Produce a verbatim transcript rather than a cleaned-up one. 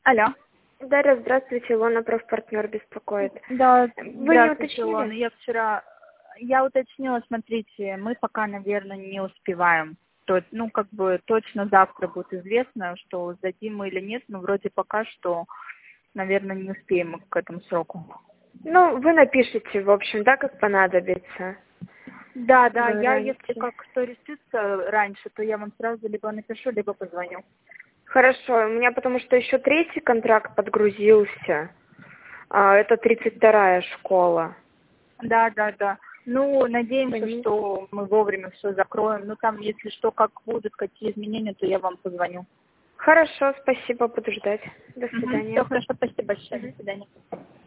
Алло. Дарья, здравствуйте, Илона, профпартнер беспокоит. Да, Вы не здравствуйте, уточнили? Илона. Я вчера, я уточнила, смотрите, мы пока, наверное, не успеваем. То есть, ну, как бы точно завтра будет известно, что сдадим мы или нет, но вроде пока что, наверное, не успеем мы к этому сроку. Ну, вы напишите, в общем, да, как понадобится. Да, да, Вы я, если раньше. как кто решится раньше, то я вам сразу либо напишу, либо позвоню. Хорошо, у меня потому что еще третий контракт подгрузился. А, это тридцать вторая школа. Да, да, да. Ну, надеемся, Пони- что мы вовремя все закроем. Ну, там, если что, как будут, какие изменения, то я вам позвоню. Хорошо, спасибо, буду ждать. До Угу. свидания. Все хорошо, спасибо большое. Мгм. До свидания.